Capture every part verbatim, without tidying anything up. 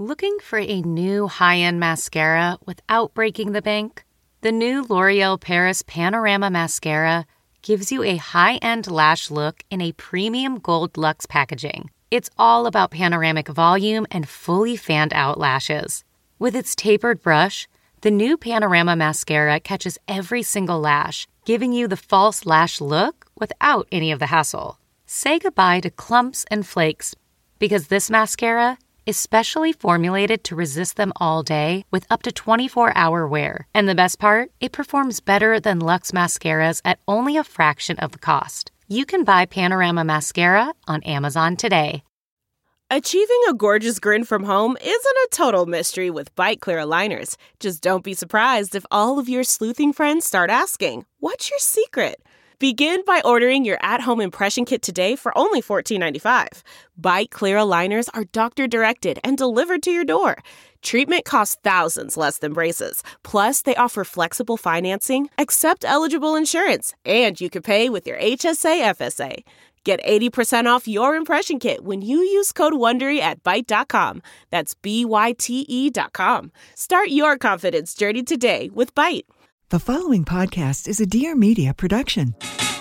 Looking for a new high-end mascara without breaking the bank? The new L'Oreal Paris Panorama Mascara gives you a high-end lash look in a premium gold luxe packaging. It's all about panoramic volume and fully fanned-out lashes. With its tapered brush, the new Panorama Mascara catches every single lash, giving you the false lash look without any of the hassle. Say goodbye to clumps and flakes, because this mascara is specially formulated to resist them all day with up to twenty-four hour wear. And the best part? It performs better than Luxe mascaras at only a fraction of the cost. You can buy Panorama Mascara on Amazon today. Achieving a gorgeous grin from home isn't a total mystery with Byte Clear aligners. Just don't be surprised if all of your sleuthing friends start asking, "What's your secret?" Begin by ordering your at-home impression kit today for only fourteen ninety-five. Byte Clear aligners are doctor-directed and delivered to your door. Treatment costs thousands less than braces. Plus, they offer flexible financing, accept eligible insurance, and you can pay with your H S A F S A. Get eighty percent off your impression kit when you use code WONDERY at byte dot com. That's B Y T E dot com. Start your confidence journey today with Byte. The following podcast is a Dear Media production.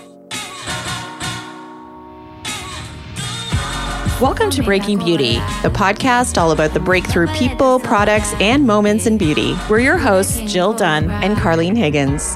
Welcome to Breaking Beauty, the podcast all about the breakthrough people, products, and moments in beauty. We're your hosts, Jill Dunn and Carlene Higgins.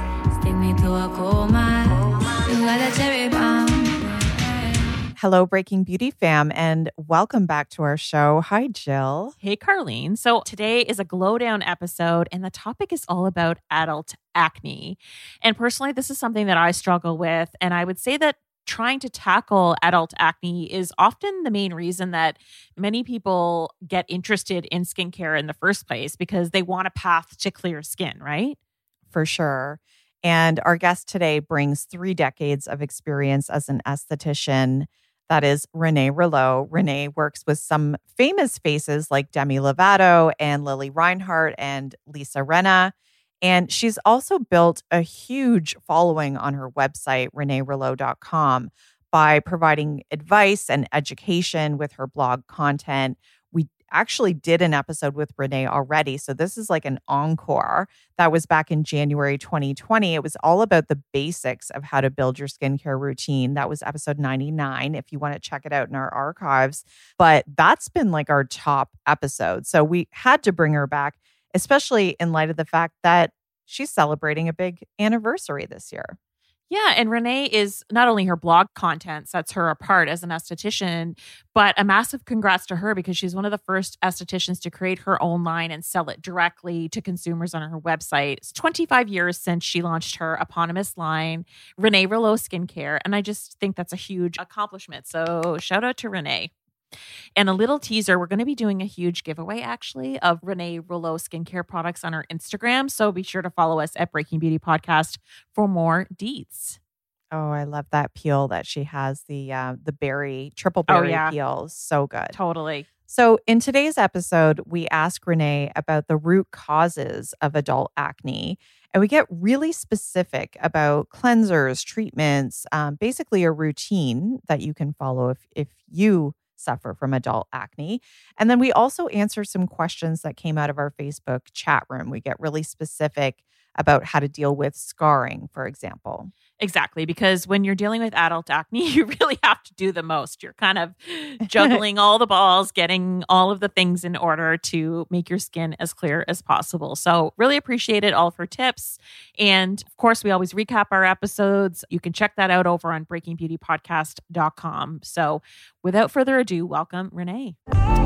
Hello, Breaking Beauty fam, and welcome back to our show. Hi, Jill. Hey, Carlene. So today is a glow down episode, and the topic is all about adult acne. And personally, this is something that I struggle with, and I would say that trying to tackle adult acne is often the main reason that many people get interested in skincare in the first place, because they want a path to clear skin, right? For sure. And our guest today brings three decades of experience as an esthetician. That is Renee Rouleau. Renee works with some famous faces like Demi Lovato and Lily Reinhart and Lisa Rinna. And she's also built a huge following on her website, renee rouleau dot com, by providing advice and education with her blog content. We actually did an episode with Renee already. So this is like an encore. That was back in January twenty twenty. It was all about the basics of how to build your skincare routine. That was episode ninety-nine, if you want to check it out in our archives. But that's been like our top episode. So we had to bring her back, especially in light of the fact that she's celebrating a big anniversary this year. Yeah, and Renee is not only her blog content sets her apart as an esthetician, but a massive congrats to her because she's one of the first estheticians to create her own line and sell it directly to consumers on her website. It's twenty-five years since she launched her eponymous line, Renee Rouleau Skincare, and I just think that's a huge accomplishment. So shout out to Renee. And a little teaser, we're going to be doing a huge giveaway actually of Renee Rouleau skincare products on our Instagram. So be sure to follow us at Breaking Beauty Podcast for more deets. Oh, I love that peel that she has, the uh, the berry, triple berry oh, yeah. peel. So good. Totally. So in today's episode, we ask Renee about the root causes of adult acne. And we get really specific about cleansers, treatments, um, basically a routine that you can follow if if you suffer from adult acne. And then we also answer some questions that came out of our Facebook chat room. We get really specific about how to deal with scarring, for example. Exactly, because when you're dealing with adult acne, you really have to do the most. You're kind of juggling all the balls, getting all of the things in order to make your skin as clear as possible. So really appreciated all of her tips. And of course, we always recap our episodes. You can check that out over on breaking beauty podcast dot com. So without further ado, welcome Renee.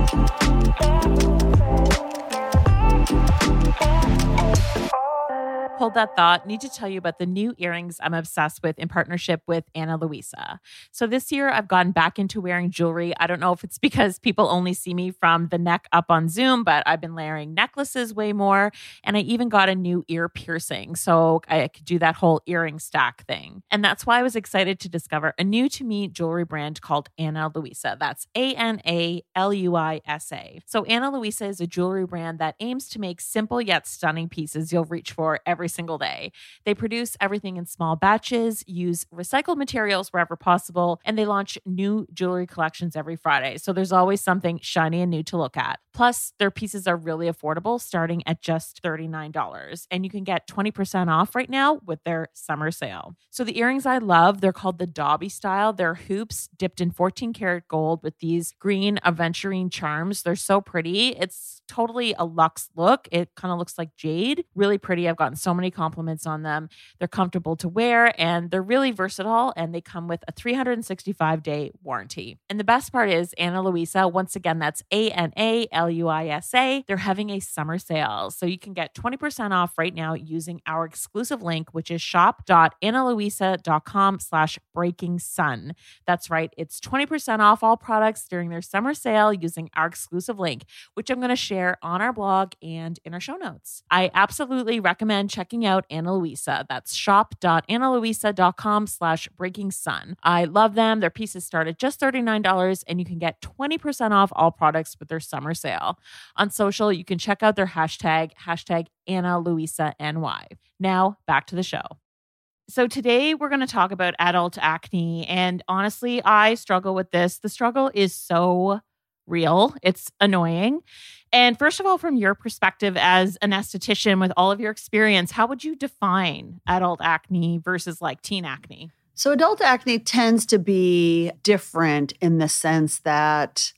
Hold that thought. Need to tell you about the new earrings I'm obsessed with in partnership with Ana Luisa. So this year I've gotten back into wearing jewelry. I don't know if it's because people only see me from the neck up on Zoom, but I've been layering necklaces way more. And I even got a new ear piercing so I could do that whole earring stack thing. And that's why I was excited to discover a new to me jewelry brand called Ana Luisa. That's A N A L U I S A. So Ana Luisa is a jewelry brand that aims to make simple yet stunning pieces you'll reach for every every single day. They produce everything in small batches, use recycled materials wherever possible, and they launch new jewelry collections every Friday. So there's always something shiny and new to look at. Plus, their pieces are really affordable, starting at just thirty-nine dollars. And you can get twenty percent off right now with their summer sale. So the earrings I love, they're called the Dobby style. They're hoops dipped in fourteen karat gold with these green aventurine charms. They're so pretty. It's totally a luxe look. It kind of looks like jade. Really pretty. I've gotten so many compliments on them. They're comfortable to wear and they're really versatile, and they come with a three hundred sixty-five day warranty. And the best part is Ana Luisa, once again, that's A N A L U I S A. They're having a summer sale. So you can get twenty percent off right now using our exclusive link, which is shop.analuisa.com slash breaking sun. That's right. It's twenty percent off all products during their summer sale using our exclusive link, which I'm going to share on our blog and in our show notes. I absolutely recommend checking out Ana Luisa. That's shop.analuisa.com slash breaking sun. I love them. Their pieces start at just thirty-nine dollars and you can get twenty percent off all products with their summer sale. On social, you can check out their hashtag, hashtag Ana Luisa N Y. Now back to the show. So today we're going to talk about adult acne. And honestly, I struggle with this. The struggle is so real. It's annoying. And first of all, from your perspective as an esthetician with all of your experience, how would you define adult acne versus like teen acne? So adult acne tends to be different in the sense that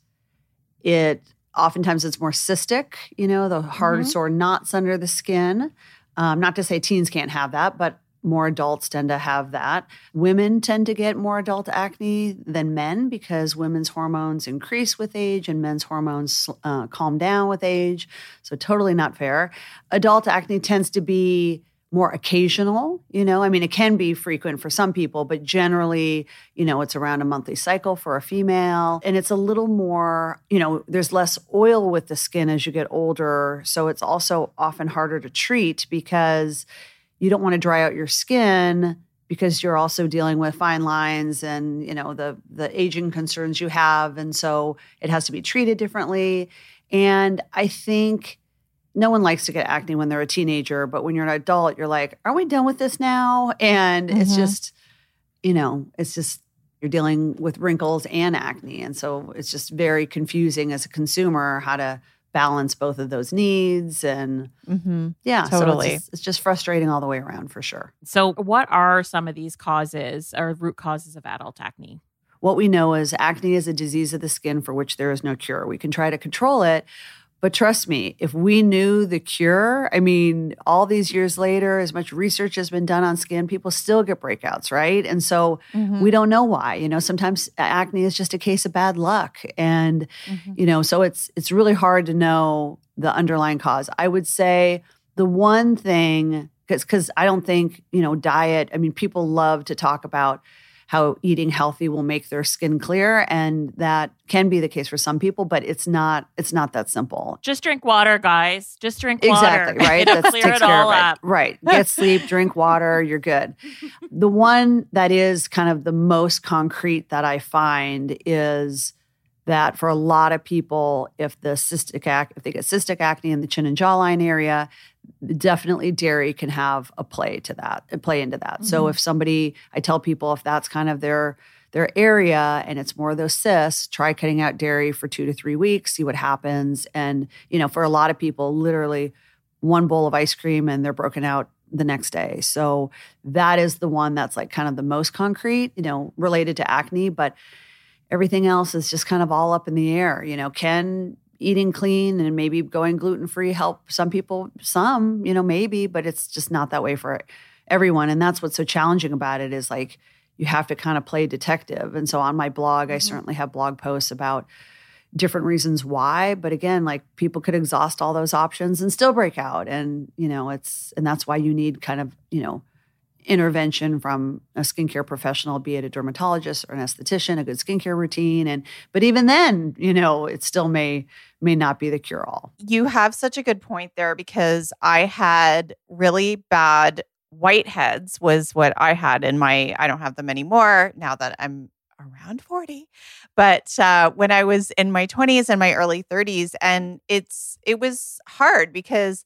it oftentimes it's more cystic, you know, the hard mm-hmm. sore knots under the skin. Um, not to say teens can't have that, but more adults tend to have that. Women tend to get more adult acne than men because women's hormones increase with age and men's hormones uh, calm down with age. So totally not fair. Adult acne tends to be more occasional, you know, I mean, it can be frequent for some people, but generally, you know, it's around a monthly cycle for a female. And it's a little more, you know, there's less oil with the skin as you get older. So it's also often harder to treat because you don't want to dry out your skin because you're also dealing with fine lines and, you know, the the aging concerns you have. And so it has to be treated differently. And I think no one likes to get acne when they're a teenager, but when you're an adult, you're like, are we done with this now? And mm-hmm. it's just, you know, it's just, you're dealing with wrinkles and acne. And so it's just very confusing as a consumer how to balance both of those needs. And mm-hmm. yeah, totally. So it's, it's just frustrating all the way around for sure. So what are some of these causes or root causes of adult acne? What we know is acne is a disease of the skin for which there is no cure. We can try to control it, but trust me, if we knew the cure, I mean, all these years later, as much research has been done on skin, people still get breakouts, right? And so mm-hmm. we don't know why. You know, sometimes acne is just a case of bad luck. And, mm-hmm. you know, so it's it's really hard to know the underlying cause. I would say the one thing, because because I don't think, you know, diet, I mean, people love to talk about how eating healthy will make their skin clear. And that can be the case for some people, but it's not, it's not that simple. Just drink water, guys. Just drink water. Exactly, right? It'll That clear takes it care all of it. up. Right. Get sleep, drink water, you're good. The one that is kind of the most concrete that I find is that for a lot of people, if the cystic ac- if they get cystic acne in the chin and jawline area, definitely dairy can have a play to that, a play into that. Mm-hmm. So if somebody, I tell people if that's kind of their their area and it's more of those cysts, try cutting out dairy for two to three weeks, see what happens. And, you know, for a lot of people, literally one bowl of ice cream and they're broken out the next day. So that is the one that's like kind of the most concrete, you know, related to acne, but everything else is just kind of all up in the air. You know, can eating clean and maybe going gluten-free help some people? Some, you know, maybe, but it's just not that way for everyone. And that's what's so challenging about it is like, you have to kind of play detective. And so on my blog, mm-hmm. I certainly have blog posts about different reasons why. But again, like people could exhaust all those options and still break out. And, you know, it's, and that's why you need kind of, you know, intervention from a skincare professional, be it a dermatologist or an esthetician, a good skincare routine. And, but even then, you know, it still may, may not be the cure all. You have such a good point there because I had really bad whiteheads was what I had in my, I don't have them anymore now that I'm around forty. But uh, when I was in my twenties and my early thirties, and it's, it was hard because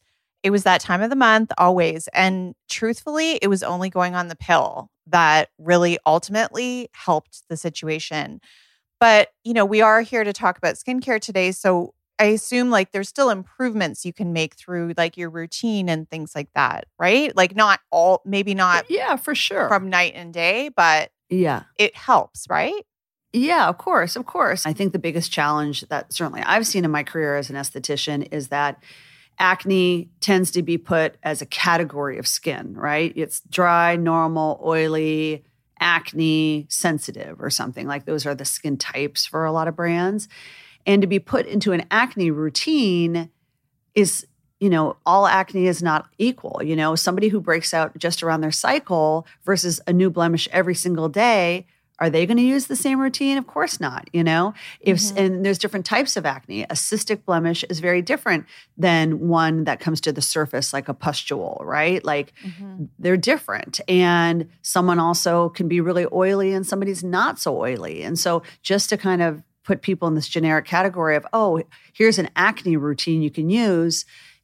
It was that time of the month always. And truthfully, it was only going on the pill that really ultimately helped the situation. But, you know, we are here to talk about skincare today. So I assume like there's still improvements you can make through like your routine and things like that, right? Like not all, maybe not Yeah, for sure. from night and day, but yeah. it helps, right? Yeah, of course, of course. I think the biggest challenge that certainly I've seen in my career as an esthetician is that acne tends to be put as a category of skin, right? It's dry, normal, oily, acne, sensitive, or something. Like those are the skin types for a lot of brands. And to be put into an acne routine is, you know, all acne is not equal. You know, somebody who breaks out just around their cycle versus a new blemish every single day, are they going to use the same routine? Of course not, you know? If mm-hmm. And there's different types of acne. A cystic blemish is very different than one that comes to the surface like a pustule, right? Like mm-hmm. they're different. And someone also can be really oily and somebody's not so oily. And so just to kind of put people in this generic category of, oh, here's an acne routine you can use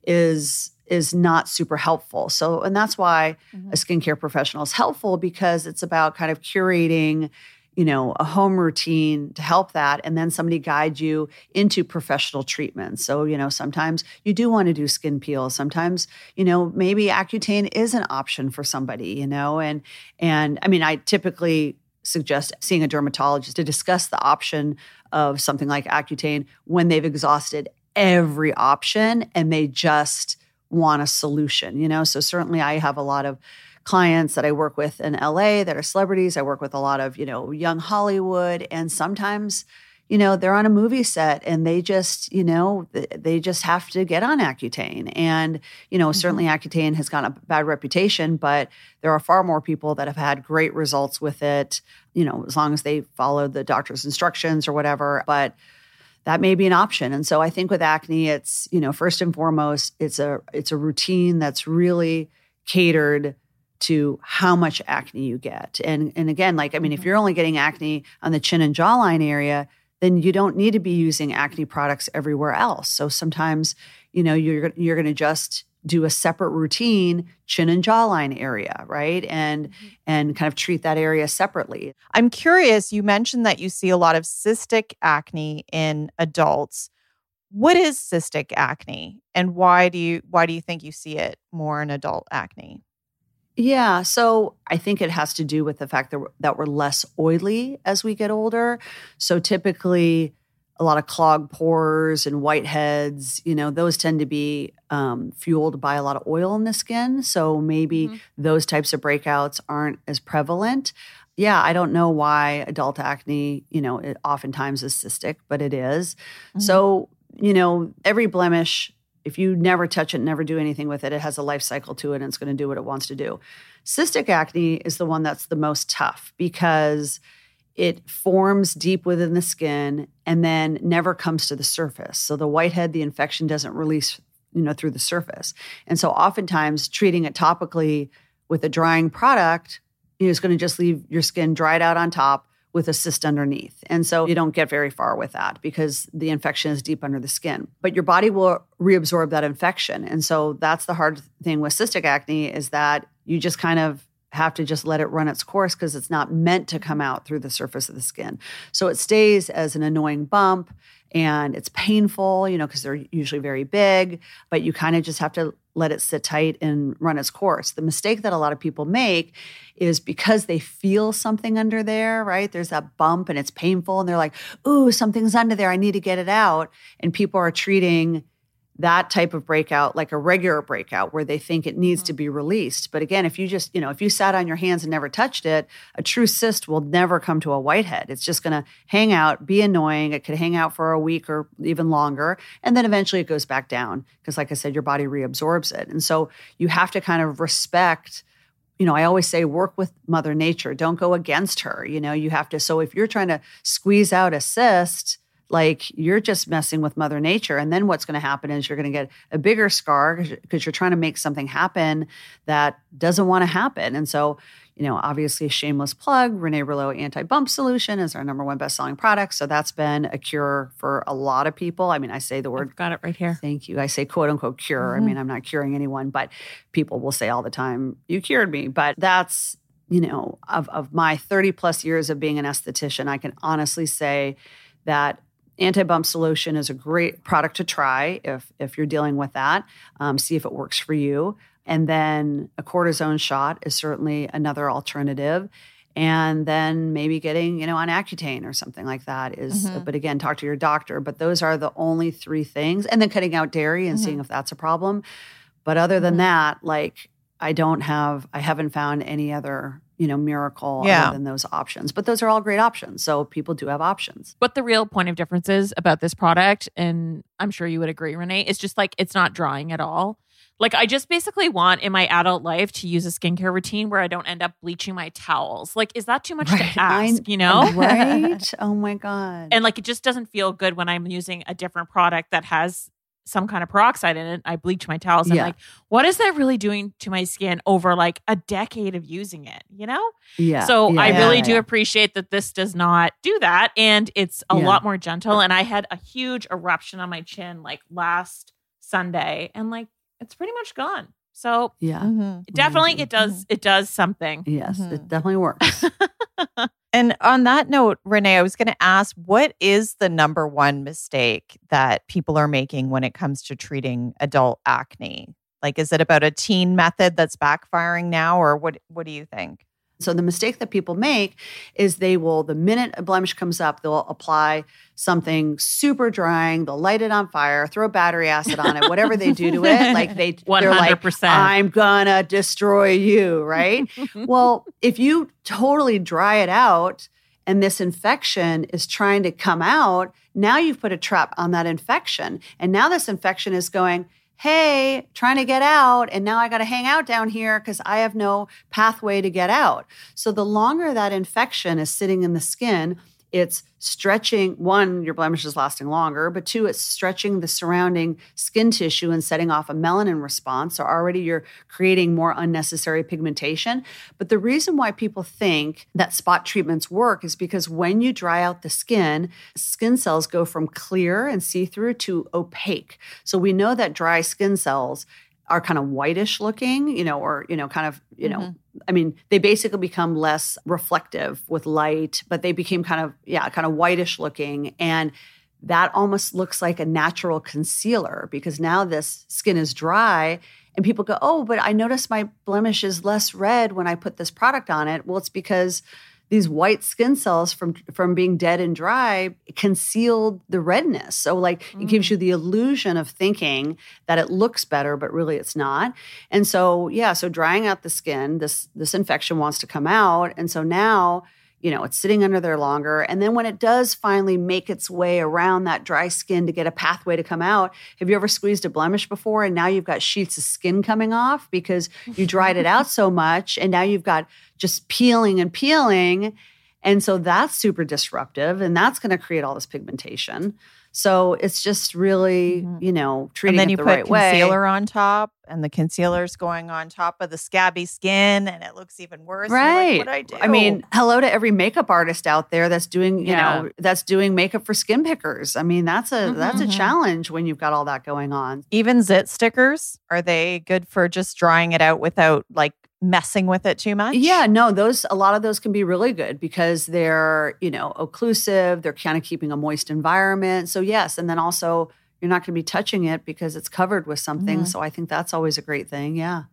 is is not super helpful. So, and that's why mm-hmm. a skincare professional is helpful, because it's about kind of curating, you know, a home routine to help that. And then somebody guides you into professional treatment. So, you know, sometimes you do want to do skin peels. Sometimes, you know, maybe Accutane is an option for somebody, you know, and, and I mean, I typically suggest seeing a dermatologist to discuss the option of something like Accutane when they've exhausted every option and they just want a solution, you know? So certainly I have a lot of clients that I work with in L A that are celebrities. I work with a lot of, you know, young Hollywood. And sometimes, you know, they're on a movie set and they just, you know, they just have to get on Accutane. And, you know, mm-hmm. certainly Accutane has gotten a bad reputation, but there are far more people that have had great results with it, you know, as long as they follow the doctor's instructions or whatever. But that may be an option. And so I think with acne, it's, you know, first and foremost, it's a it's a routine that's really catered to how much acne you get. And and again, like, I mean, if you're only getting acne on the chin and jawline area, then you don't need to be using acne products everywhere else. So sometimes, you know, you're you're going to just do a separate routine, chin and jawline area, right? And mm-hmm. and kind of treat that area separately. I'm curious, you mentioned that you see a lot of cystic acne in adults. What is cystic acne and why do you why do you think you see it more in adult acne? Yeah, so I think it has to do with the fact that we're, that we're less oily as we get older. So typically a lot of clogged pores and whiteheads, you know, those tend to be um, fueled by a lot of oil in the skin. So maybe mm-hmm. those types of breakouts aren't as prevalent. Yeah, I don't know why adult acne, you know, it oftentimes is cystic, but it is. Mm-hmm. So, you know, every blemish, if you never touch it, never do anything with it, it has a life cycle to it and it's going to do what it wants to do. Cystic acne is the one that's the most tough because it forms deep within the skin and then never comes to the surface. So the whitehead, the infection doesn't release, you know, through the surface. And so oftentimes treating it topically with a drying product is going to just leave your skin dried out on top with a cyst underneath. And so you don't get very far with that because the infection is deep under the skin. But your body will reabsorb that infection. And so that's the hard thing with cystic acne is that you just kind of have to just let it run its course because it's not meant to come out through the surface of the skin. So it stays as an annoying bump and it's painful, you know, because they're usually very big, but you kind of just have to let it sit tight and run its course. The mistake that a lot of people make is because they feel something under there, right? There's that bump and it's painful and they're like, ooh, something's under there. I need to get it out. And people are treating that type of breakout like a regular breakout where they think it needs mm-hmm. to be released. But again, if you just, you know, if you sat on your hands and never touched it, a true cyst will never come to a whitehead. It's just going to hang out, be annoying. It could hang out for a week or even longer. And then eventually it goes back down because like I said, your body reabsorbs it. And so you have to kind of respect, you know, I always say work with Mother Nature. Don't go against her. You know, you have to, so if you're trying to squeeze out a cyst, like you're just messing with Mother Nature. And then what's going to happen is you're going to get a bigger scar because you're trying to make something happen that doesn't want to happen. And so you know, obviously a shameless plug, Renee Rouleau Anti-Bump Solution is our number one best-selling product. So that's been a cure for a lot of people. I mean, I say the word. I've got it right here. Thank you. I say quote unquote cure. Mm-hmm. I mean, I'm not curing anyone, but people will say all the time, you cured me. But that's, you know, of, of my thirty plus years of being an esthetician, I can honestly say that Anti-Bump Solution is a great product to try if if you're dealing with that. Um, see if it works for you. And then a cortisone shot is certainly another alternative. And then maybe getting, you know, on Accutane or something like that is, mm-hmm. but again, talk to your doctor. But those are the only three things. And then cutting out dairy and mm-hmm. seeing if that's a problem. But other than mm-hmm. that, like I don't have, I haven't found any other, you know, miracle yeah. other than those options. But those are all great options. So people do have options. What the real point of difference is about this product, and I'm sure you would agree, Renee, is just like it's not drying at all. Like I just basically want in my adult life to use a skincare routine where I don't end up bleaching my towels. Like, is that too much right. to ask, I, you know? Right? Oh my God. And like, it just doesn't feel good when I'm using a different product that has some kind of peroxide in it. I bleach my towels. Yeah. I'm like, what is that really doing to my skin over like a decade of using it, you know? Yeah. So yeah, I really yeah, do yeah. appreciate that this does not do that. And it's a yeah. lot more gentle. And I had a huge eruption on my chin like last Sunday and like, it's pretty much gone. So yeah, mm-hmm. definitely it does, it does something. Yes, mm-hmm. it definitely works. And on that note, Renee, I was going to ask, what is the number one mistake that people are making when it comes to treating adult acne? Like, is it about a teen method that's backfiring now, or what, what do you think? So the mistake that people make is they will, the minute a blemish comes up, they'll apply something super drying, they'll light it on fire, throw battery acid on it, whatever they do to it. Like they, one hundred percent. They're like, I'm gonna destroy you, right? Well, if you totally dry it out and this infection is trying to come out, now you've put a trap on that infection. And now this infection is going, hey, trying to get out, and now I got to hang out down here because I have no pathway to get out. So the longer that infection is sitting in the skin, it's stretching, one, your blemish is lasting longer, but two, it's stretching the surrounding skin tissue and setting off a melanin response. So already you're creating more unnecessary pigmentation. But the reason why people think that spot treatments work is because when you dry out the skin, skin cells go from clear and see-through to opaque. So we know that dry skin cells are kind of whitish looking, you know, or, you know, kind of, you know, mm-hmm. I mean, they basically become less reflective with light, but they became kind of, yeah, kind of whitish looking. And that almost looks like a natural concealer because now this skin is dry and people go, oh, but I notice my blemish is less red when I put this product on it. Well, it's because these white skin cells from, from being dead and dry concealed the redness. So like mm. it gives you the illusion of thinking that it looks better, but really it's not. And so, yeah, so drying out the skin, this, this infection wants to come out. And so now, you know, it's sitting under there longer. And then when it does finally make its way around that dry skin to get a pathway to come out, have you ever squeezed a blemish before and now you've got sheets of skin coming off because you dried it out so much and now you've got just peeling and peeling. And so that's super disruptive and that's going to create all this pigmentation. So it's just really, mm-hmm. you know, treating it the the right way. And then you put concealer on top and the concealer's going on top of the scabby skin and it looks even worse. Right. Like, what I do? I mean, hello to every makeup artist out there that's doing, you yeah. know, that's doing makeup for skin pickers. I mean, that's a mm-hmm. that's a challenge when you've got all that going on. Even zit stickers, are they good for just drying it out without like messing with it too much? Yeah, no, those, a lot of those can be really good because they're, you know, occlusive. They're kind of keeping a moist environment. So yes. And then also you're not going to be touching it because it's covered with something. Mm-hmm. So I think that's always a great thing. Yeah.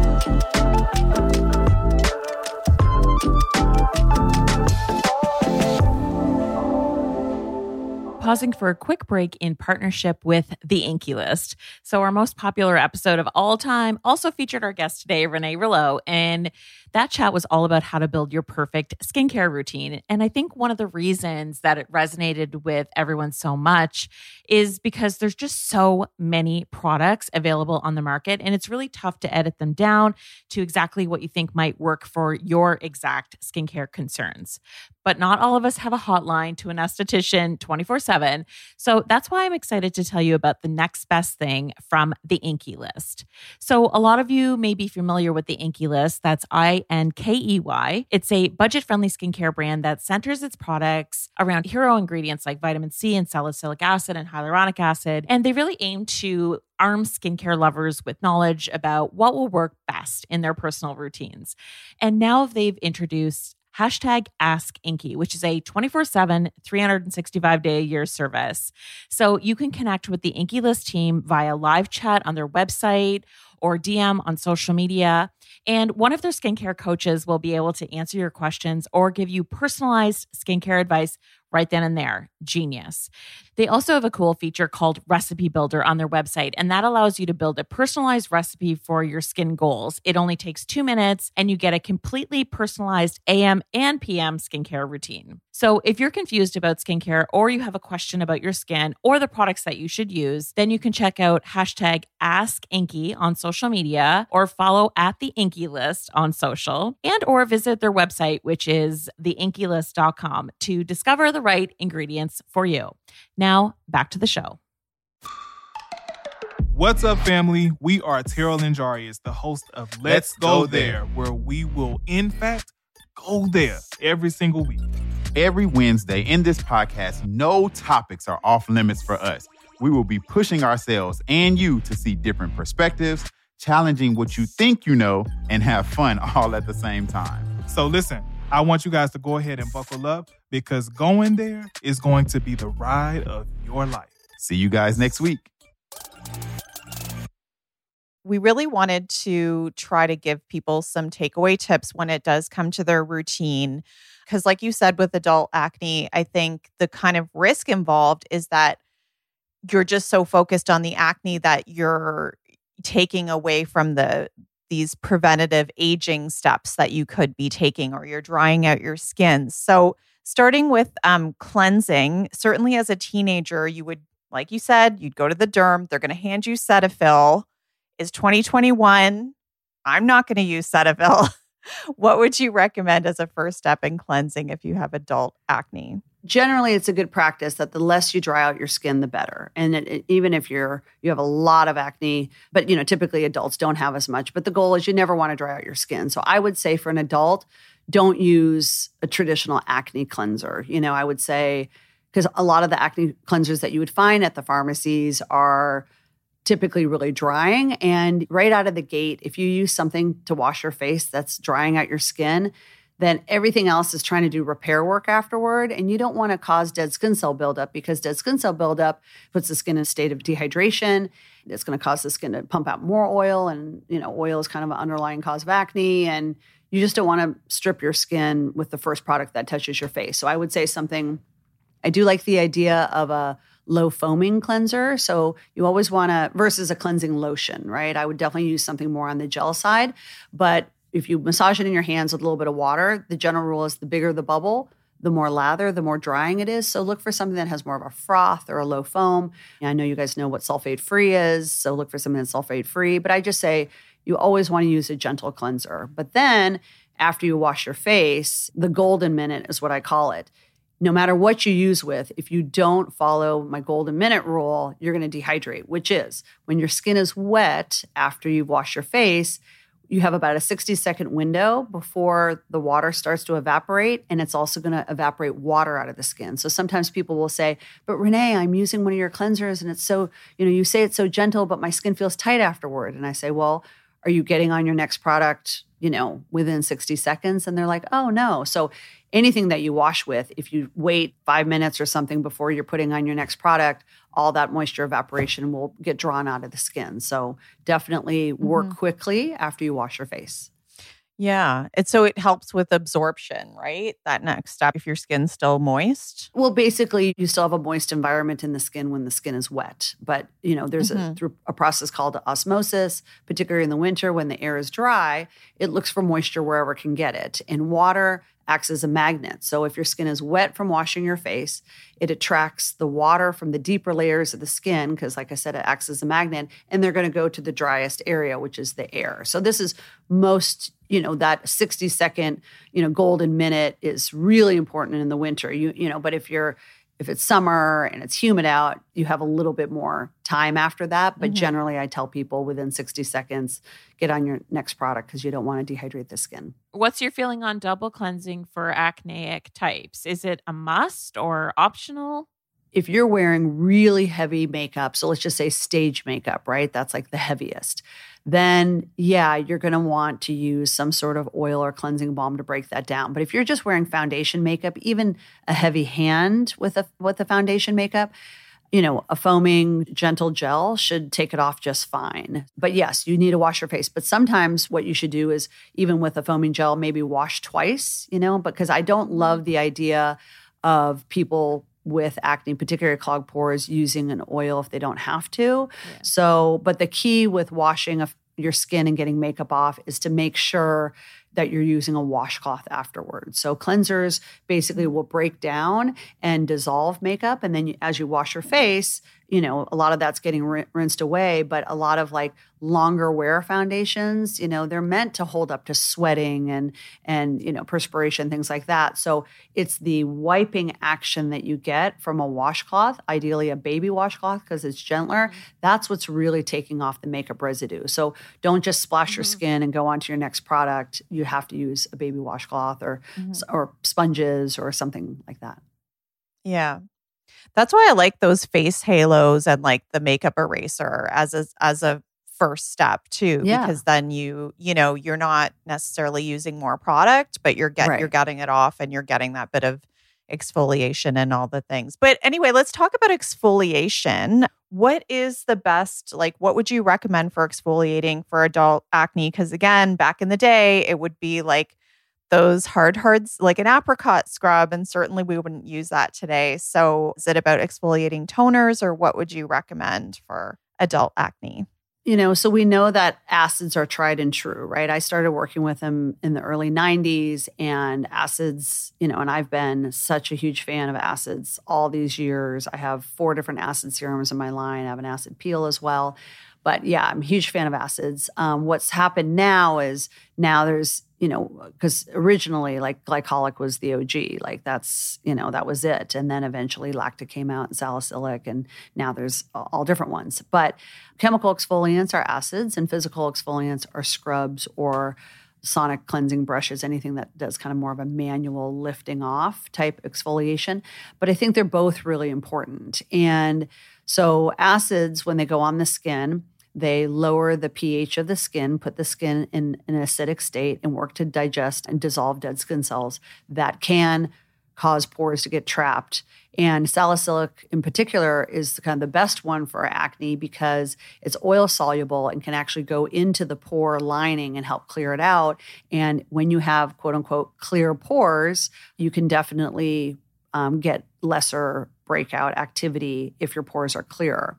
Pausing for a quick break in partnership with The Inkey List. So our most popular episode of all time also featured our guest today, Renee Rouleau. And that chat was all about how to build your perfect skincare routine. And I think one of the reasons that it resonated with everyone so much is because there's just so many products available on the market. And it's really tough to edit them down to exactly what you think might work for your exact skincare concerns. but not all of us have a hotline to an esthetician twenty-four seven. So that's why I'm excited to tell you about the next best thing from the INKEY List. So a lot of you may be familiar with the INKEY List. That's I N K E Y. It's a budget-friendly skincare brand that centers its products around hero ingredients like vitamin C and salicylic acid and hyaluronic acid. And they really aim to arm skincare lovers with knowledge about what will work best in their personal routines. And now they've introduced hashtag Ask INKEY, which is a twenty-four seven, three hundred sixty-five day a year service. So you can connect with the INKEY List team via live chat on their website or D M on social media. And one of their skincare coaches will be able to answer your questions or give you personalized skincare advice right then and there. Genius. They also have a cool feature called Recipe Builder on their website, and that allows you to build a personalized recipe for your skin goals. It only takes two minutes, and you get a completely personalized A M and P M skincare routine. So if you're confused about skincare, or you have a question about your skin or the products that you should use, then you can check out hashtag Ask INKEY on social media, or follow at the INKEY List on social, and or visit their website, which is the inky list dot com, to discover the right ingredients for you. Now, back to the show. What's up, family? We are Terrell and Jarius, the host of Let's, Let's Go, Go there, there, where we will, in fact, go there every single week. Every Wednesday in this podcast, no topics are off limits for us. We will be pushing ourselves and you to see different perspectives, challenging what you think you know, and have fun all at the same time. So listen, I want you guys to go ahead and buckle up, because going there is going to be the ride of your life. See you guys next week. We really wanted to try to give people some takeaway tips when it does come to their routine. Because like you said, with adult acne, I think the kind of risk involved is that you're just so focused on the acne that you're taking away from the these preventative aging steps that you could be taking, or you're drying out your skin. So starting with um, cleansing, certainly as a teenager, you would, like you said, you'd go to the derm. They're going to hand you Cetaphil. It's twenty twenty-one. I'm not going to use Cetaphil. What would you recommend as a first step in cleansing if you have adult acne? Generally, it's a good practice that the less you dry out your skin, the better. And it, it, even if you're you have a lot of acne, but you know, typically adults don't have as much. But the goal is you never want to dry out your skin. So I would say for an adult, don't use a traditional acne cleanser. You know, I would say, because a lot of the acne cleansers that you would find at the pharmacies are typically really drying. And right out of the gate, if you use something to wash your face that's drying out your skin, then everything else is trying to do repair work afterward. And you don't want to cause dead skin cell buildup, because dead skin cell buildup puts the skin in a state of dehydration. It's going to cause the skin to pump out more oil. And, you know, oil is kind of an underlying cause of acne. And you just don't want to strip your skin with the first product that touches your face. So I would say something, I do like the idea of a low foaming cleanser. So you always want to, versus a cleansing lotion, right? I would definitely use something more on the gel side. But if you massage it in your hands with a little bit of water, the general rule is the bigger the bubble, the more lather, the more drying it is. So look for something that has more of a froth or a low foam. And I know you guys know what sulfate-free is, so look for something that's sulfate-free. But I just say you always want to use a gentle cleanser. But then after you wash your face, the golden minute is what I call it. No matter what you use with, if you don't follow my golden minute rule, you're going to dehydrate, which is when your skin is wet after you've washed your face, you have about a sixty second window before the water starts to evaporate, and it's also going to evaporate water out of the skin. So sometimes people will say, but Renee, I'm using one of your cleansers and it's so, you know, you say it's so gentle, but my skin feels tight afterward. And I say, well, are you getting on your next product, you know, within sixty seconds? And they're like, oh no. So anything that you wash with, if you wait five minutes or something before you're putting on your next product, all that moisture evaporation will get drawn out of the skin. So definitely work mm-hmm. quickly after you wash your face. Yeah. It's so it helps with absorption, right? That next step, if your skin's still moist. Well, basically, you still have a moist environment in the skin when the skin is wet. But, you know, there's mm-hmm. a, through a process called osmosis, particularly in the winter when the air is dry, it looks for moisture wherever it can get it. And water acts as a magnet. So if your skin is wet from washing your face, it attracts the water from the deeper layers of the skin because, like I said, it acts as a magnet, and they're going to go to the driest area, which is the air. So this is most, you know, that sixty second, you know, golden minute is really important in the winter. You, you know, but if you're If it's summer and it's humid out, you have a little bit more time after that. But Mm-hmm. generally, I tell people within sixty seconds, get on your next product because you don't want to dehydrate the skin. What's your feeling on double cleansing for acneic types? Is it a must or optional? If you're wearing really heavy makeup, so let's just say stage makeup, right? That's like the heaviest. Then, yeah, you're going to want to use some sort of oil or cleansing balm to break that down. But if you're just wearing foundation makeup, even a heavy hand with a with the foundation makeup, you know, a foaming gentle gel should take it off just fine. But yes, you need to wash your face. But sometimes what you should do is, even with a foaming gel, maybe wash twice, you know, because I don't love the idea of people with acne, particularly clogged pores, using an oil if they don't have to. Yeah. So, but the key with washing of your skin and getting makeup off is to make sure that you're using a washcloth afterwards. So cleansers basically will break down and dissolve makeup. And then you, as you wash your face, you know, a lot of that's getting r- rinsed away, but a lot of like longer wear foundations, you know, they're meant to hold up to sweating and, and, you know, perspiration, things like that. So it's the wiping action that you get from a washcloth, ideally a baby washcloth because it's gentler. Mm-hmm. That's what's really taking off the makeup residue. So don't just splash mm-hmm. your skin and go on to your next product. You have to use a baby washcloth or, mm-hmm. or sponges or something like that. Yeah. That's why I like those face halos and like the makeup eraser as a, as a first step too, yeah. because then you, you know, you're not necessarily using more product, but you're get, right. you're getting it off and you're getting that bit of exfoliation and all the things. But anyway, let's talk about exfoliation. What is the best, like, what would you recommend for exfoliating for adult acne? Because again, back in the day, it would be like those hard, hard, like an apricot scrub. And certainly we wouldn't use that today. So is it about exfoliating toners or what would you recommend for adult acne? You know, so we know that acids are tried and true, right? I started working with them in the early nineties and acids, you know, and I've been such a huge fan of acids all these years. I have four different acid serums in my line. I have an acid peel as well. But yeah, I'm a huge fan of acids. Um, what's happened now is now there's, you know, because originally like glycolic was the O G, like that's, you know, that was it. And then eventually lactic came out and salicylic, and now there's all different ones. But chemical exfoliants are acids and physical exfoliants are scrubs or sonic cleansing brushes, anything that does kind of more of a manual lifting off type exfoliation. But I think they're both really important. And so acids, when they go on the skin, they lower the pH of the skin, put the skin in, in an acidic state, and work to digest and dissolve dead skin cells that can cause pores to get trapped. And salicylic in particular is kind of the best one for acne because it's oil soluble and can actually go into the pore lining and help clear it out. And when you have quote unquote clear pores, you can definitely um, get lesser breakout activity if your pores are clearer.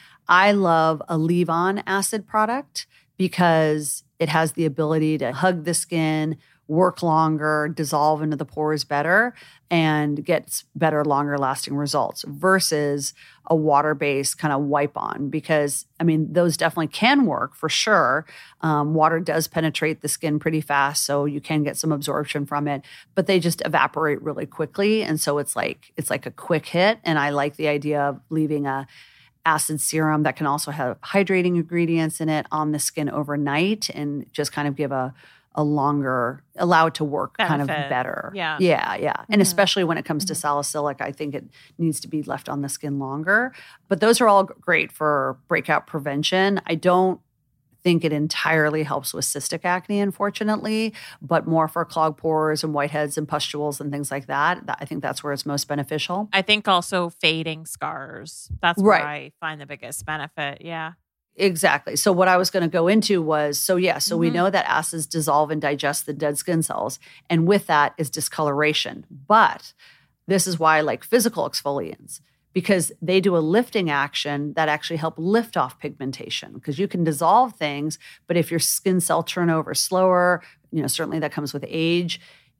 I love a leave-on acid product because it has the ability to hug the skin, work longer, dissolve into the pores better, and gets better, longer lasting results versus a water-based kind of wipe-on. Because, I mean, those definitely can work for sure. Um, water does penetrate the skin pretty fast, so you can get some absorption from it, but they just evaporate really quickly. And so it's like, it's like a quick hit. And I like the idea of leaving a acid serum that can also have hydrating ingredients in it on the skin overnight and just kind of give a a longer, allow it to work Benefit. kind of better. Yeah. Yeah, yeah. And Mm-hmm. especially when it comes to salicylic, I think it needs to be left on the skin longer. But those are all great for breakout prevention. I don't think it entirely helps with cystic acne, unfortunately, but more for clogged pores and whiteheads and pustules and things like that. I think that's where it's most beneficial. I think also fading scars. That's Right. where I find the biggest benefit. Yeah. Exactly. So what I was going to go into was, so yeah, so Mm-hmm. we know that acids dissolve and digest the dead skin cells. And with that is discoloration. But this is why I like physical exfoliants, because they do a lifting action that actually help lift off pigmentation. Because you can dissolve things, but if your skin cell turnover is slower, you know, certainly that comes with age,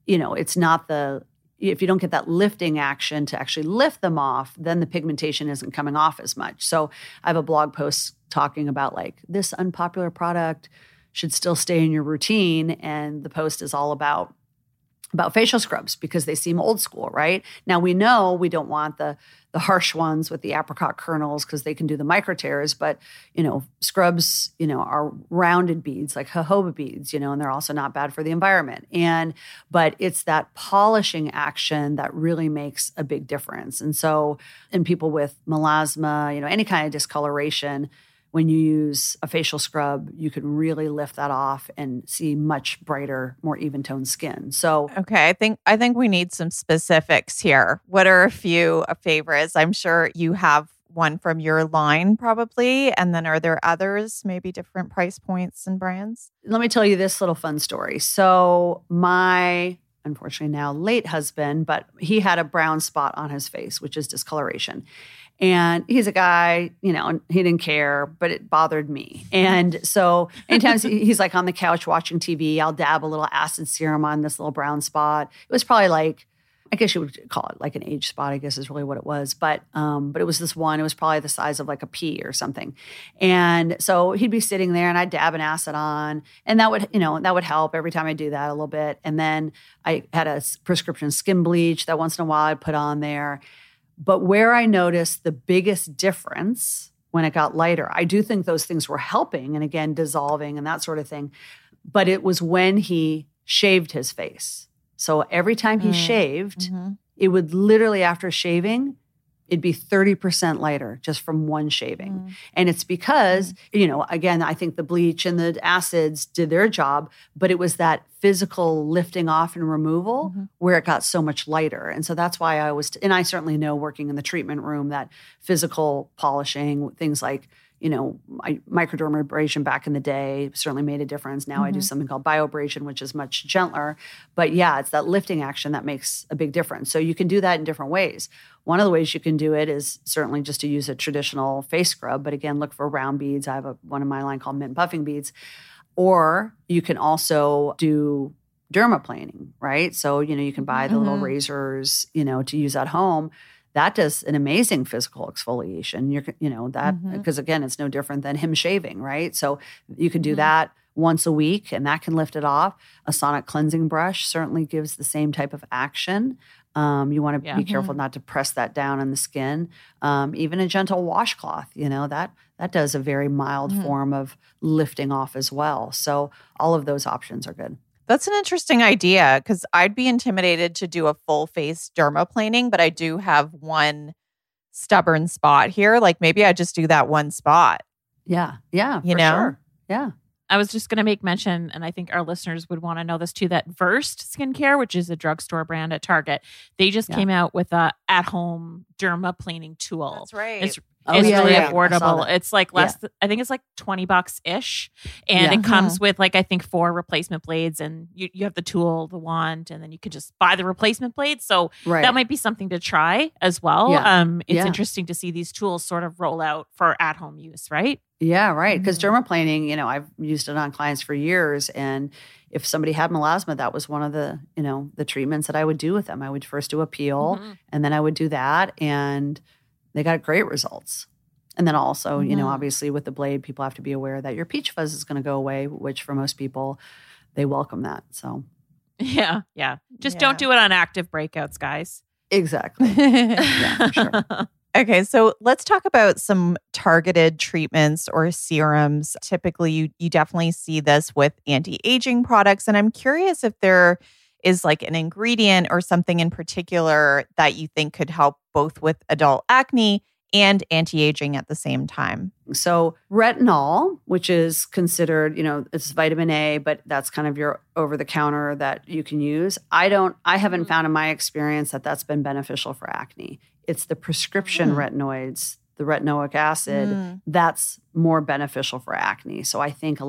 you know, it's not the, if you don't get that lifting action to actually lift them off, then the pigmentation isn't coming off as much. So I have a blog post talking about like this unpopular product should still stay in your routine. And the post is all about about facial scrubs because they seem old school, right? Now we know we don't want the the harsh ones with the apricot kernels because they can do the micro tears, but you know, scrubs, you know, are rounded beads like jojoba beads, you know, and they're also not bad for the environment. And but it's that polishing action that really makes a big difference. And so in people with melasma, you know, any kind of discoloration, when you use a facial scrub, you can really lift that off and see much brighter, more even-toned skin. So, okay, I think I think we need some specifics here. What are a few favorites? I'm sure you have one from your line probably, and then are there others, maybe different price points and brands? Let me tell you this little fun story. So, my unfortunately now late husband, but he had a brown spot on his face, which is discoloration. And he's a guy, you know, he didn't care, but it bothered me. And so anytime he's like on the couch watching T V, I'll dab a little acid serum on this little brown spot. It was probably like, I guess you would call it like an age spot, I guess is really what it was. But um, but it was this one, it was probably the size of like a pea or something. And so he'd be sitting there and I'd dab an acid on. And that would, you know, that would help every time I do that a little bit. And then I had a prescription skin bleach that once in a while I'd put on there. But where I noticed the biggest difference when it got lighter, I do think those things were helping and again, dissolving and that sort of thing. But it was when he shaved his face. So every time he mm. shaved, mm-hmm. it would literally, after shaving, it'd be thirty percent lighter just from one shaving. Mm. And it's because, mm. you know, again, I think the bleach and the acids did their job, but it was that physical lifting off and removal mm-hmm. where it got so much lighter. And so that's why I was, and I certainly know working in the treatment room that physical polishing, things like, you know, microdermabrasion back in the day certainly made a difference. Now mm-hmm. I do something called bioabrasion, which is much gentler. But yeah, it's that lifting action that makes a big difference. So you can do that in different ways. One of the ways you can do it is certainly just to use a traditional face scrub. But again, look for round beads. I have a, one in my line called mint puffing beads. Or you can also do dermaplaning, right? So, you know, you can buy the mm-hmm. little razors, you know, to use at home. That does an amazing physical exfoliation. You're, you know, that, because mm-hmm. again, it's no different than him shaving, right? So you can do mm-hmm. that once a week and that can lift it off. A sonic cleansing brush certainly gives the same type of action. Um, you want to yeah. be careful mm-hmm. not to press that down on the skin. Um, even a gentle washcloth, you know, that that does a very mild mm-hmm. form of lifting off as well. So all of those options are good. That's an interesting idea because I'd be intimidated to do a full face dermaplaning, but I do have one stubborn spot here. Like maybe I just do that one spot. Yeah. Yeah. You for know? Sure. Yeah. I was just going to make mention, and I think our listeners would want to know this too, that Versed Skincare, which is a drugstore brand at Target, they just yeah. came out with a at-home dermaplaning tool. That's right. It's, oh, it's yeah, really yeah. affordable. It's like less, yeah. th- I think it's like twenty bucks-ish. And yeah. it comes with like, I think four replacement blades and you, you have the tool, the wand, and then you can just buy the replacement blades. So right. that might be something to try as well. Yeah. Um, it's yeah. interesting to see these tools sort of roll out for at-home use, right? Yeah, right. Because mm-hmm. dermaplaning, you know, I've used it on clients for years. And if somebody had melasma, that was one of the, you know, the treatments that I would do with them. I would first do a peel mm-hmm. and then I would do that. And they got great results. And then also, mm-hmm. you know, obviously with the blade, people have to be aware that your peach fuzz is going to go away, which for most people, they welcome that. So, yeah, yeah. Just yeah. don't do it on active breakouts, guys. Exactly. Yeah, for sure. Okay, so let's talk about some targeted treatments or serums. Typically, you, you definitely see this with anti-aging products. And I'm curious if there is like an ingredient or something in particular that you think could help both with adult acne and anti-aging at the same time. So retinol, which is considered, you know, it's vitamin A, but that's kind of your over-the-counter that you can use. I don't, I haven't found in my experience that that's been beneficial for acne. It's the prescription mm. retinoids, the retinoic acid, mm. that's more beneficial for acne. So I think a lot of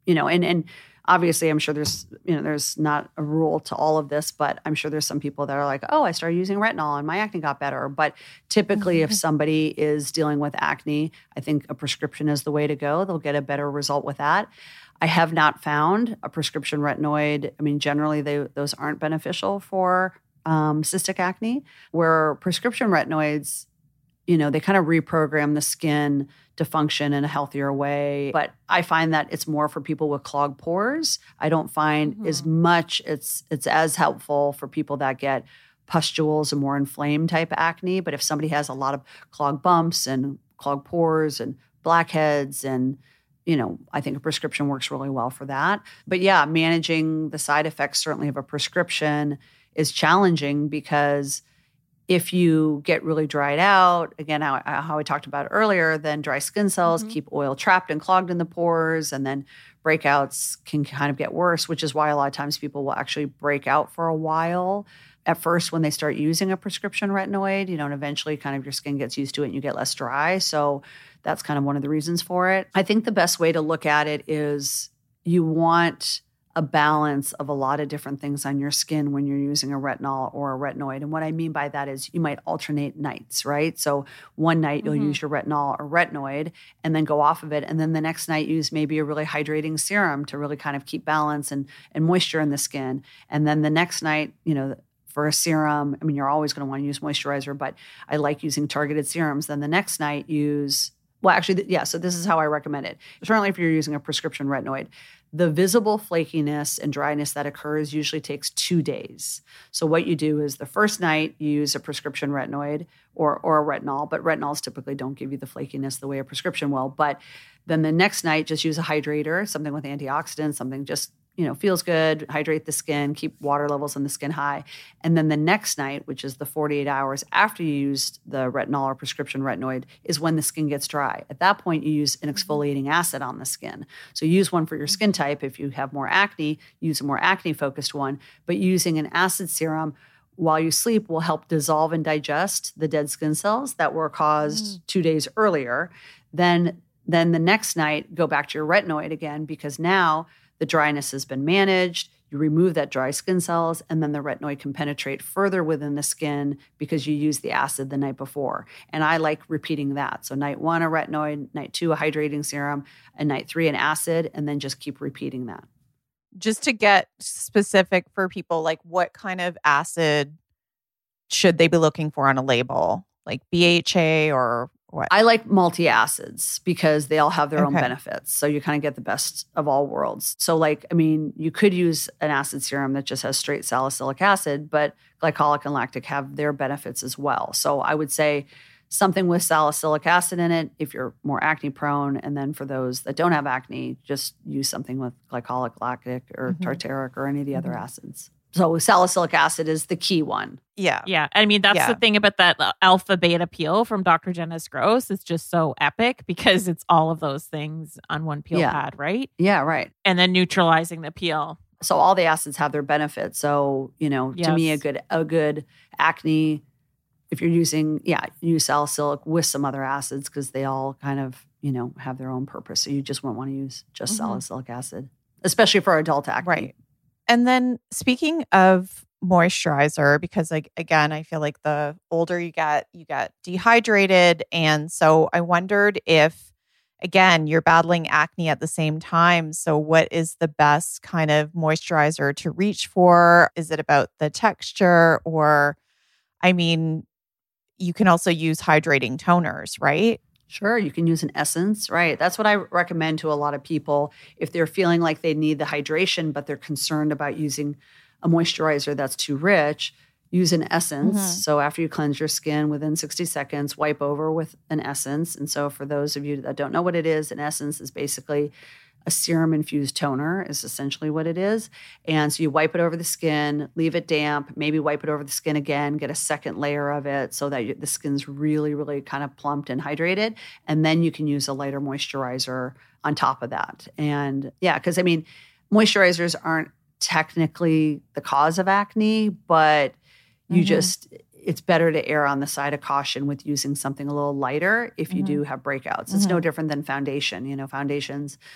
you know, and and obviously I'm sure there's, you know, there's not a rule to all of this, but I'm sure there's some people that are like, oh, I started using retinol and my acne got better. But typically mm-hmm. if somebody is dealing with acne, I think a prescription is the way to go. They'll get a better result with that. I have not found a prescription retinoid. I mean, generally they those aren't beneficial for um, cystic acne, where prescription retinoids, you know, they kind of reprogram the skin to function in a healthier way. But I find that it's more for people with clogged pores. I don't find mm-hmm. as much it's it's as helpful for people that get pustules and more inflamed type acne. But if somebody has a lot of clogged bumps and clogged pores and blackheads and you know, I think a prescription works really well for that. But yeah, managing the side effects certainly of a prescription is challenging because if you get really dried out, again, how, how I talked about earlier, then dry skin cells mm-hmm. keep oil trapped and clogged in the pores, and then breakouts can kind of get worse, which is why a lot of times people will actually break out for a while at first when they start using a prescription retinoid, you know, and eventually kind of your skin gets used to it and you get less dry. So that's kind of one of the reasons for it. I think the best way to look at it is you want a balance of a lot of different things on your skin when you're using a retinol or a retinoid. And what I mean by that is you might alternate nights, right? So one night you'll mm-hmm. use your retinol or retinoid and then go off of it. And then the next night use maybe a really hydrating serum to really kind of keep balance and, and moisture in the skin. And then the next night, you know, for a serum, I mean, you're always going to want to use moisturizer, but I like using targeted serums. Then the next night use, well, actually, yeah, so this is how I recommend it. Certainly if you're using a prescription retinoid, the visible flakiness and dryness that occurs usually takes two days. So what you do is the first night you use a prescription retinoid or, or a retinol, but retinols typically don't give you the flakiness the way a prescription will. But then the next night, just use a hydrator, something with antioxidants, something just you know, feels good, hydrate the skin, keep water levels in the skin high. And then the next night, which is the forty-eight hours after you used the retinol or prescription retinoid, is when the skin gets dry. At that point, you use an exfoliating acid on the skin. So use one for your skin type. If you have more acne, use a more acne-focused one. But using an acid serum while you sleep will help dissolve and digest the dead skin cells that were caused mm. two days earlier. Then, then the next night, go back to your retinoid again, because now the dryness has been managed, you remove that dry skin cells, and then the retinoid can penetrate further within the skin because you used the acid the night before. And I like repeating that. So night one, a retinoid, night two, a hydrating serum, and night three, an acid, and then just keep repeating that. Just to get specific for people, like what kind of acid should they be looking for on a label? Like B H A or what? I like multi-acids because they all have their okay. own benefits. So you kind of get the best of all worlds. So like, I mean, you could use an acid serum that just has straight salicylic acid, but glycolic and lactic have their benefits as well. So I would say something with salicylic acid in it if you're more acne prone. And then for those that don't have acne, just use something with glycolic, lactic, or mm-hmm. tartaric or any of the mm-hmm. other acids. So salicylic acid is the key one. Yeah. Yeah. I mean, that's yeah. the thing about that alpha beta peel from Doctor Dennis Gross. It's just so epic because it's all of those things on one peel yeah. pad, right? Yeah, right. And then neutralizing the peel. So all the acids have their benefits. So, you know, yes. to me, a good a good acne, if you're using, yeah, use salicylic with some other acids because they all kind of, you know, have their own purpose. So you just won't want to use just mm-hmm. salicylic acid, especially for adult acne. Right. And then speaking of moisturizer, because like again, I feel like the older you get, you get dehydrated. And so I wondered if, again, you're battling acne at the same time. So what is the best kind of moisturizer to reach for? Is it about the texture? Or, I mean, you can also use hydrating toners, right? Sure, you can use an essence, right? That's what I recommend to a lot of people if they're feeling like they need the hydration, but they're concerned about using a moisturizer that's too rich. Use an essence. Mm-hmm. So after you cleanse your skin within sixty seconds, wipe over with an essence. And so for those of you that don't know what it is, an essence is basically a serum-infused toner is essentially what it is. And so you wipe it over the skin, leave it damp, maybe wipe it over the skin again, get a second layer of it so that you, the skin's really, really kind of plumped and hydrated. And then you can use a lighter moisturizer on top of that. And yeah, because I mean, moisturizers aren't technically the cause of acne, but you mm-hmm. just, it's better to err on the side of caution with using something a little lighter if you mm-hmm. do have breakouts. It's mm-hmm. no different than foundation. You know, foundations,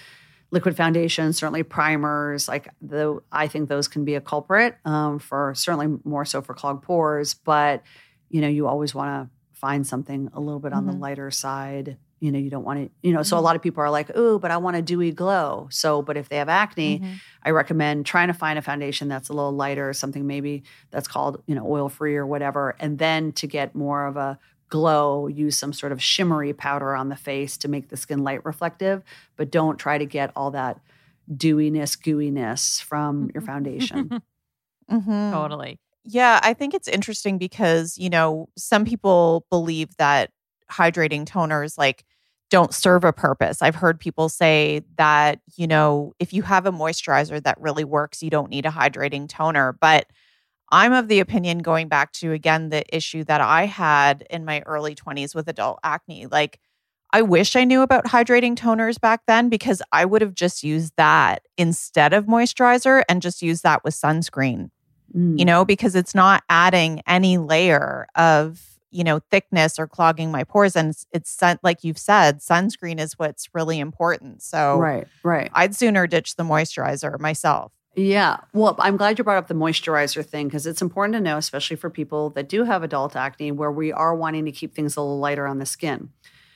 liquid foundations, certainly primers, like the, I think those can be a culprit um, for certainly more so for clogged pores. But, you know, you always want to find something a little bit on Mm-hmm. the lighter side. You know, you don't want to, you know, so a lot of people are like, ooh, but I want a dewy glow. So, but if they have acne, Mm-hmm. I recommend trying to find a foundation that's a little lighter, something maybe that's called, you know, oil-free or whatever. And then to get more of a glow, use some sort of shimmery powder on the face to make the skin light reflective, but don't try to get all that dewiness, gooiness from your foundation. Mm-hmm. Totally. Yeah, I think it's interesting because, you know, some people believe that hydrating toners like don't serve a purpose. I've heard people say that, you know, if you have a moisturizer that really works, you don't need a hydrating toner. But I'm of the opinion, going back to, again, the issue that I had in my early twenties with adult acne, like I wish I knew about hydrating toners back then because I would have just used that instead of moisturizer and just used that with sunscreen, Mm. you know, because it's not adding any layer of, you know, thickness or clogging my pores. And it's, it's sun, like you've said, sunscreen is what's really important. So Right, right. I'd sooner ditch the moisturizer myself. Yeah. Well, I'm glad you brought up the moisturizer thing because it's important to know, especially for people that do have adult acne, where we are wanting to keep things a little lighter on the skin.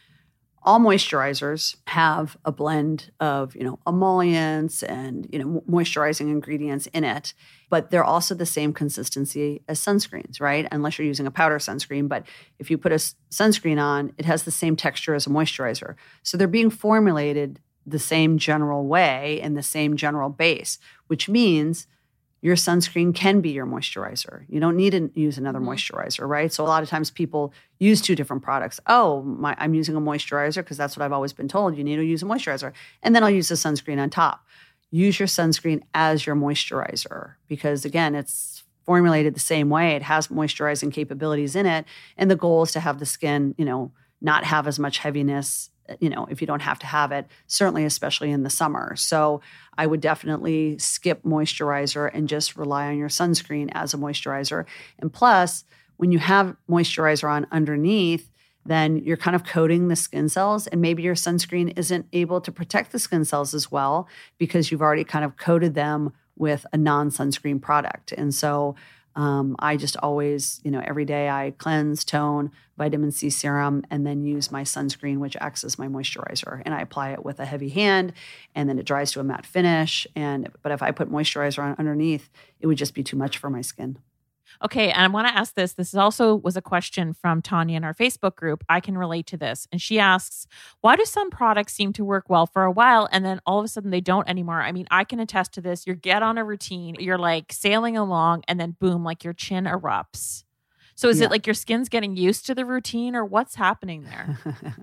All moisturizers have a blend of, you know, emollients and, you know, moisturizing ingredients in it, but they're also the same consistency as sunscreens, right? Unless you're using a powder sunscreen. But if you put a s- sunscreen on, it has the same texture as a moisturizer. So they're being formulated the same general way and the same general base, which means your sunscreen can be your moisturizer. You don't need to use another Mhm. moisturizer, right? So a lot of times people use two different products. Oh, my, I'm using a moisturizer because that's what I've always been told. You need to use a moisturizer. And then I'll use the sunscreen on top. Use your sunscreen as your moisturizer because, again, it's formulated the same way. It has moisturizing capabilities in it. And the goal is to have the skin, you know, not have as much heaviness, you know, if you don't have to have it, certainly, especially in the summer. So I would definitely skip moisturizer and just rely on your sunscreen as a moisturizer. And plus, when you have moisturizer on underneath, then you're kind of coating the skin cells and maybe your sunscreen isn't able to protect the skin cells as well because you've already kind of coated them with a non-sunscreen product. And so Um, I just always, you know, every day I cleanse, tone, vitamin C serum, and then use my sunscreen, which acts as my moisturizer. And I apply it with a heavy hand, and then it dries to a matte finish. And but if I put moisturizer on underneath, it would just be too much for my skin. Okay, and I want to ask this. This also was a question from Tanya in our Facebook group. I can relate to this. And she asks, why do some products seem to work well for a while and then all of a sudden they don't anymore? I mean, I can attest to this. You get on a routine, you're like sailing along, and then boom, like your chin erupts. So is Yeah. it like your skin's getting used to the routine or what's happening there?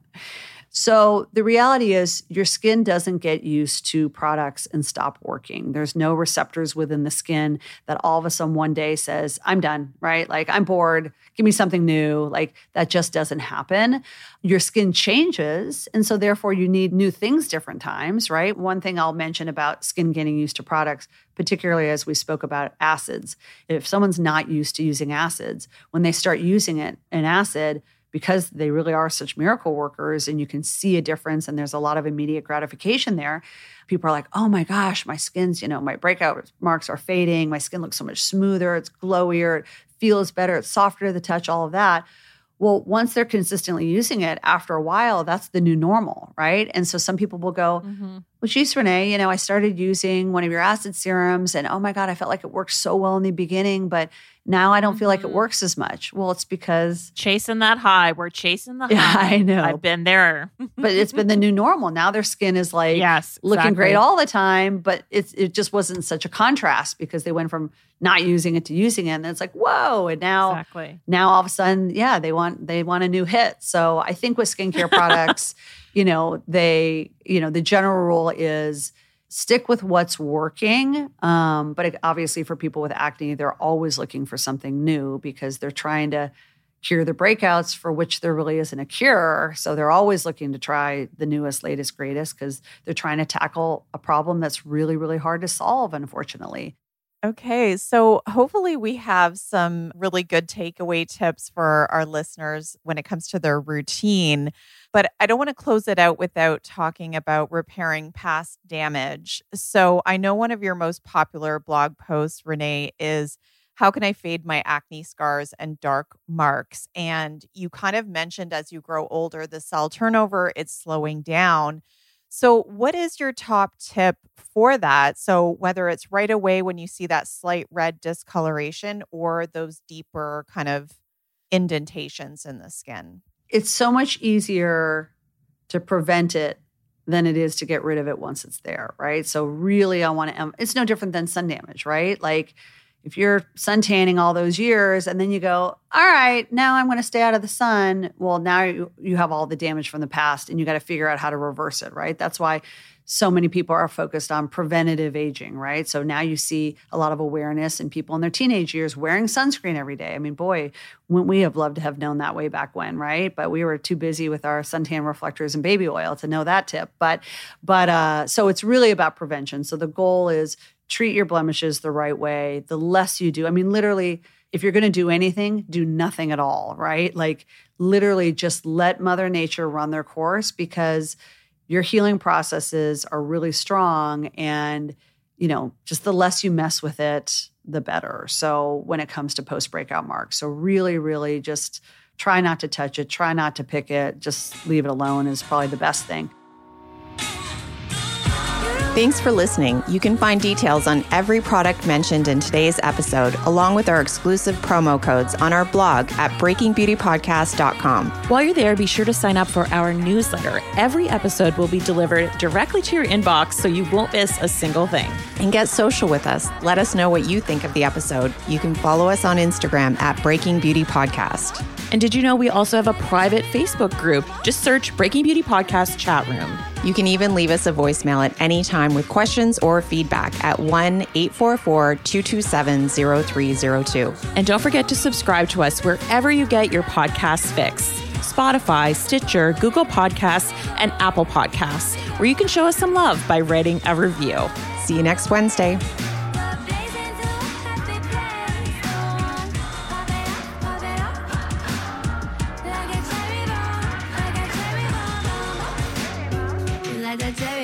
So the reality is your skin doesn't get used to products and stop working. There's no receptors within the skin that all of a sudden one day says, I'm done, right? Like, I'm bored. Give me something new. Like, that just doesn't happen. Your skin changes. And so therefore you need new things different times, right? One thing I'll mention about skin getting used to products, particularly as we spoke about acids. If someone's not used to using acids, when they start using it, an acid, because they really are such miracle workers and you can see a difference and there's a lot of immediate gratification there, people are like, oh my gosh, my skin's, you know, my breakout marks are fading. My skin looks so much smoother. It's glowier. It feels better. It's softer to the touch, all of that. Well, once they're consistently using it, after a while, that's the new normal, right? And so some people will go, Mm-hmm. well, geez, Renee, you know, I started using one of your acid serums and oh my God, I felt like it worked so well in the beginning, but now I don't feel like it Mhm. works as much. Well, it's because, Chasing that high. We're chasing the yeah, high. I know, I've been there. but it's been the new normal. Now their skin is like yes. looking exactly. great all the time, but it's it just wasn't such a contrast because they went from not using it to using it. And then it's like, whoa. And now, Exactly. now all of a sudden, yeah, they want they want a new hit. So I think with skincare products, you know, they, you know, the general rule is stick with what's working. Um, but it, obviously for people with acne, they're always looking for something new because they're trying to cure the breakouts for which there really isn't a cure. So they're always looking to try the newest, latest, greatest because they're trying to tackle a problem that's really, really hard to solve, unfortunately. Okay, so hopefully we have some really good takeaway tips for our listeners when it comes to their routine. But I don't want to close it out without talking about repairing past damage. So I know one of your most popular blog posts, Renee, is how can I fade my acne scars and dark marks? And you kind of mentioned as you grow older, the cell turnover, it's slowing down. So what is your top tip for that? So whether it's right away when you see that slight red discoloration or those deeper kind of indentations in the skin? It's so much easier to prevent it than it is to get rid of it once it's there, right? So really I want to, it's no different than sun damage, right? Like if you're sun tanning all those years and then you go, all right, now I'm going to stay out of the sun. Well, now you, you have all the damage from the past and you got to figure out how to reverse it, right? That's why so many people are focused on preventative aging, right? So now you see a lot of awareness in people in their teenage years wearing sunscreen every day. I mean, boy, wouldn't we have loved to have known that way back when, right? But we were too busy with our suntan reflectors and baby oil to know that tip. But, but uh, so it's really about prevention. So the goal is treat your blemishes the right way. The less you do, I mean, literally, if you're going to do anything, do nothing at all, right? Like literally just let Mother Nature run their course because your healing processes are really strong. And, you know, just the less you mess with it, the better. So when it comes to post-breakout marks, so really, really just try not to touch it, try not to pick it, just leave it alone is probably the best thing. Thanks for listening. You can find details on every product mentioned in today's episode, along with our exclusive promo codes on our blog at breaking beauty podcast dot com. While you're there, be sure to sign up for our newsletter. Every episode will be delivered directly to your inbox, so you won't miss a single thing. And get social with us. Let us know what you think of the episode. You can follow us on Instagram at Breaking Beauty Podcast. And did you know we also have a private Facebook group? Just search Breaking Beauty Podcast Chat Room. You can even leave us a voicemail at any time with questions or feedback at one eight four four, two two seven, zero three zero two. And don't forget to subscribe to us wherever you get your podcasts fix. Spotify, Stitcher, Google Podcasts, and Apple Podcasts, where you can show us some love by writing a review. See you next Wednesday. Like a cherry